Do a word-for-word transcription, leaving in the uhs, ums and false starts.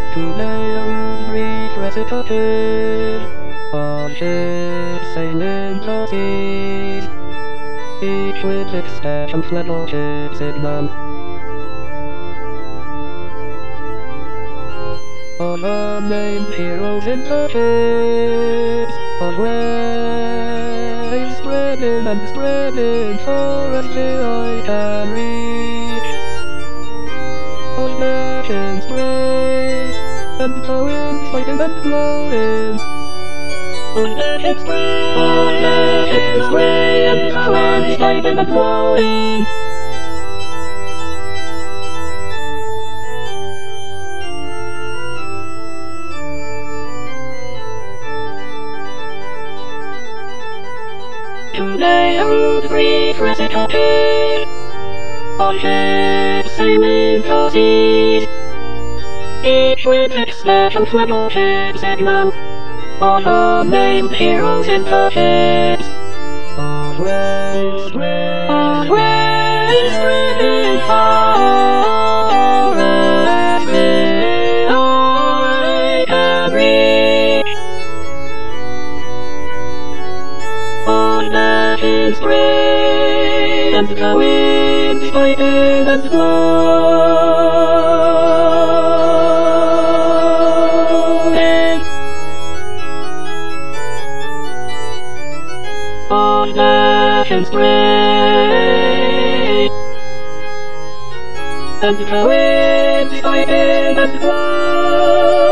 Today I would read recitative on ships sailing the seas, each with its stationed little ship signal. All the named heroes in the ships, always spreading and spreading far as the eye can reach. All legends spray, and the winds fighting and blowing. All legends spray, all legends spray, and the winds fighting and blowing. Today I would read recitative on ships sailing the seas, each with its stationed little ship signal. All the named heroes in the ships, always spread, always spreading far as the eye can reach. All legends spray, and the winds fighting and blowing. All legends spray, and the winds fighting and blowing.